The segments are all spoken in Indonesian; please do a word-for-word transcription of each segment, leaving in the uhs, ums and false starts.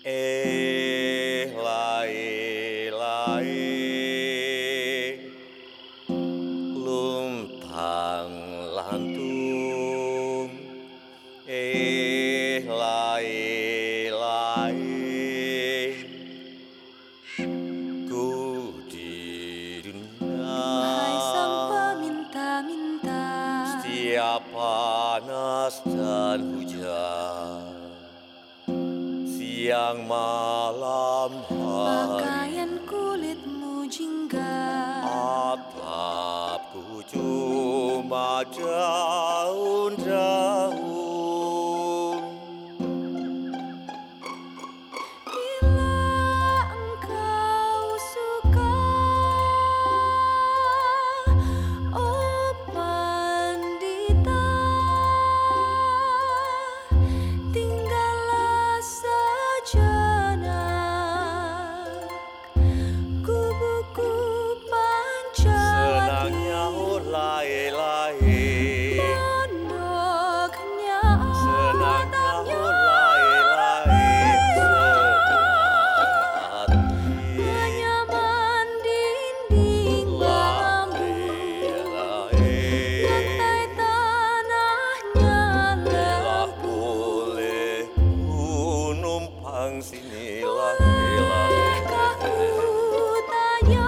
Eh lae lae luntang lantung eh lae lae ku di dunia. Wahai sang peminta-minta, setiap panas dan hujan, siang malam hari, pakaian kulitmu jingga, atapku cuma daun-daun. bila engkau suka, oh pandita, tinggallah sejenak kubuku Pancawati. Senangnya oh lae lae, Pondoknya senangnya atapnya oh lae lae, senang penyaman dinding bambu, lae lantai tanahnya Bila lembu. boleh ku numpang sini lae Bolehkah ku tanya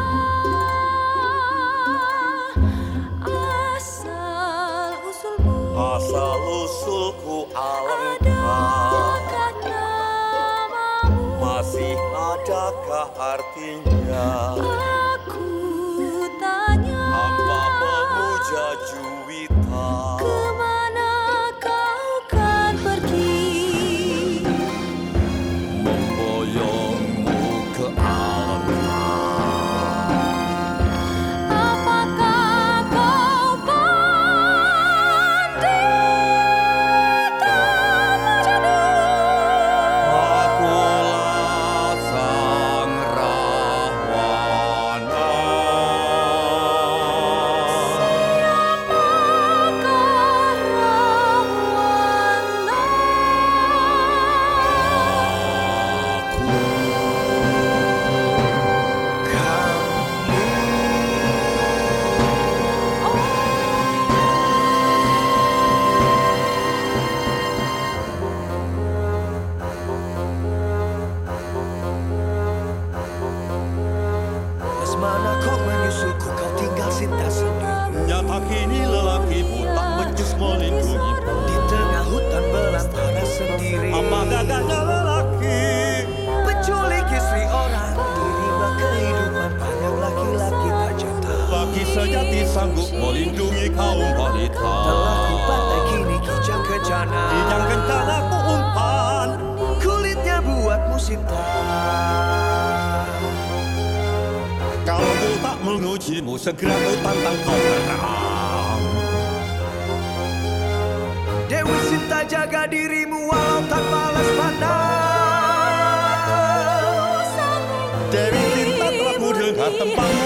asal usulmu? asal usulku alangkah, Adakah namamu? masih adakah artinya? Aku tanya Hamba pemuja Juwita, kemana kau kan pergi? memboyongmu ke alangkah. Apakah kau pandita menjadi? Akulah sang Rahwana. Siapakah Rahwana? Mana kau menyusulku, kau tinggal sinta sendiri. Nyata kini lelaki buta becus melindungimu. Di tengah hutan belantara sendiri. Apa gagahnya lelaki? Penculik istri orang, diriba kehidupan pandang laki-laki tak jata. Laki sejati sanggup melindungi kaum wanita. Telah ku pantai kini kijang kencana. Kijang kencana ku umpan, Kulitnya buatmu sinta. kalau ku tak mengujimu, segera ku tantang kau perang. Dewi Sinta jaga dirimu walau tak balas pandang. Dewi Sinta telah ku dengar tembang